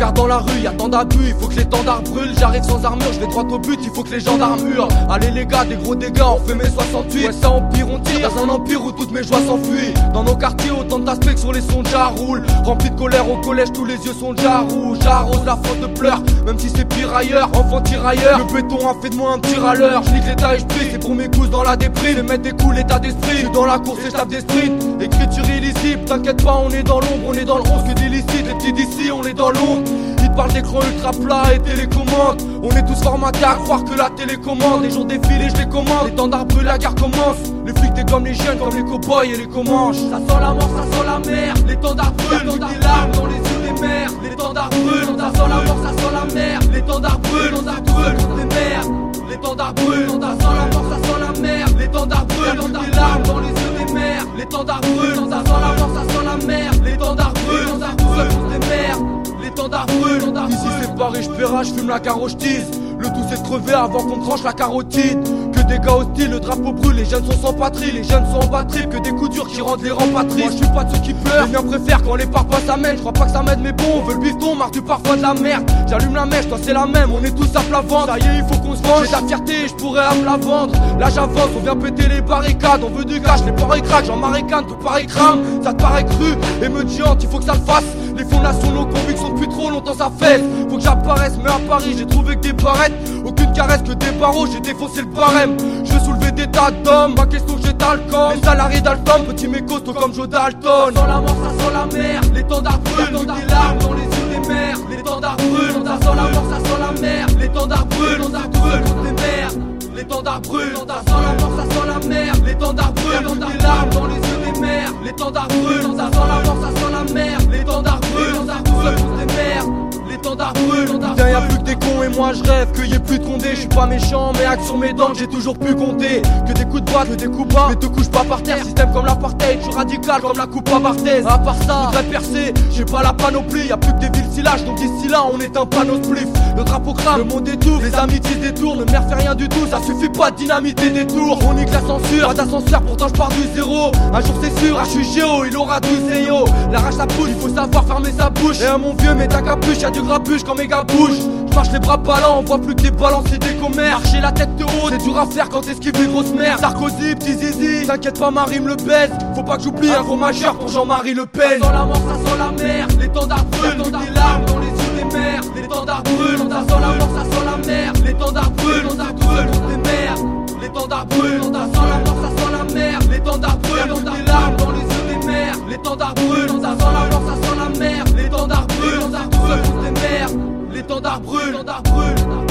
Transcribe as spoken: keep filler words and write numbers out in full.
galère dans la rue, y'a tant d'abus, il faut que l'étendard brûle. J'arrive sans armure, je vais droit au but, il faut que les gendarmes hurlent. Allez les gars, des gros dégâts, on fait mes soixante-huit. Ouais ça empire, on tire dans un empire où toutes mes joies s'enfuient. Dans nos quartiers, autant d'aspects que sur les sons déjà roulent. Rempli de colère au collège, tous les yeux sont déjà rouges. J'arrose la faute de pleurs, même si c'est pire ailleurs. Enfant tirailleur, le béton a fait de moi un petit râleur. Je nique l'état et je prie, c'est pour mes cousses dans la déprime. Et mettre des coups l'état d'esprit, je suis dans la course et je tape des sprints. Écriture illicite, t'inquiète pas, on est dans l'ombre, on est dans le onze que d'illicite. Les petits d'ici, on est dans l'ombre. Ils te parlent d'écran ultra plat et télécommande. On est tous formatés à croire que la télécommande. Les jours défilent et je les commande. Les tendards brûlent, la guerre commence. Les flics t'es comme les jeunes, comme les cow-boys et les comanches. Ça sent la mort, ça sent la mer. Les tendards brûlent, j'ai des larmes dans les yeux des mères. Les tendards brûlent, ça sent la mort, ça sent la mer. Les tendards brûlent, on brûle contre les mères. Les tendards brûlent, ça sent la mort, ça sent la mer. Les tendards brûlent, j'ai des larmes dans les yeux des mères. Les tendards brûlent, ça sent la mort, ça sent la mer. Les tendards brûlent, on brûle contre les mères. Les tendards brûlent, ici c'est Paris, je paiera, je fume la carotise. Le tout c'est de crever avant qu'on tranche la carotide. Que des gars hostiles, le drapeau brûle, les jeunes sont sans patrie. Les jeunes sont en batterie, que des coups durs qui rendent les rangs patries. Moi je suis pas de ceux qui pleurent, les miens préfèrent quand les parfois ça mène. Je crois pas que ça m'aide mais bon, on veut le bifton, marre du parfois de la merde. J'allume la mèche, toi c'est la même, on est tous à plat ventre. Ça y est, il faut qu'on se venge, j'ai la fierté, je pourrais à me la vendre. Là j'avance, on vient péter les barricades. On veut du cash, les pareils craquent, j'en maricane, tout pareil crame. Ça te paraît cru, émeutiante, il faut que ça le fasse. Les fondations, nos convictions depuis trop longtemps ça fait. Faut que j'apparaisse, mais à Paris j'ai trouvé que des barrettes. Aucune caresse que des barreaux, j'ai défoncé le barème. Je veux soulever des tas d'hommes, ma question j'ai d'alcool. Les salariés d'Alton, petit mais costaud comme Joe Dalton. Ça sent la mort, ça sent la mer. Les tendards brûlent, j'ai des larmes dans les yeux des mères. Les tendards brûlent, ça sent la mort, ça sent la mer. Les tendards brûlent, on brûle contre les mères. Les tendards brûlent, ça sent la mort, ça sent la mer. Les tendards brûlent, j'ai des larmes dans les yeux des mères. Les tendards brûlent, ça sent la mort, ça sent la mer. Les tendards brûlent, on brûle contre les mères. Les tendards brûlent, putain y'a plus que des cons et moi je rêve qu'il y ait plus de condés. Je suis pas méchant mais acte sur mes dents que j'ai toujours pu compter. Que des coups de bois, que des coups bas, mais te couche pas par terre. Système comme l'apartheid, je suis radical comme la coupe à Barthez. À part ça, je voudrais percer, j'ai pas la panoplie. Y'a plus que des villes silages, donc d'ici là on est un panneau spliff. Le drapeau crame, le monde étouffe, les amitiés se détournent. Le maire fait rien du tout, ça suffit pas de dynamiter des tours. On nique la censure, pas d'ascenseur, pourtant je pars du zéro. Un jour c'est sûr, ah je suis géo, il aura douze et yo. La rage ça pousse, il faut savoir fermer sa bouche. Et à mon vieux mets ta capuche, y'a du grabuche quand mes gars bougent. J'marche les bras ballants, on voit plus que des balances et des commères. Marcher la tête de haut, c'est dur à faire quand t'esquives les grosses merdes. Sarkozy, petit zizi, t'inquiète pas ma rime le baise. Faut pas que j'oublie un gros majeur pour Jean-Marie Le Pen. Ça sent la mort, ça sent la mer. Les tendards brûlent, j'ai des larmes dans les yeux des mères. Les tendards brûlent, ça sent la mort, ça sent la mer. Les tendards brûlent, on brûle contre les mères. Les tendards brûlent, ça sent la mort, ça sent la mer. Les tendards brûlent, j'ai des larmes dans les yeux des mères. Les tendards brûlent, ça sent la mort, ça sent la mer. Les tendards brûlent, on brûle contre les mères. Les tendards brûlent, les tendards brûlent.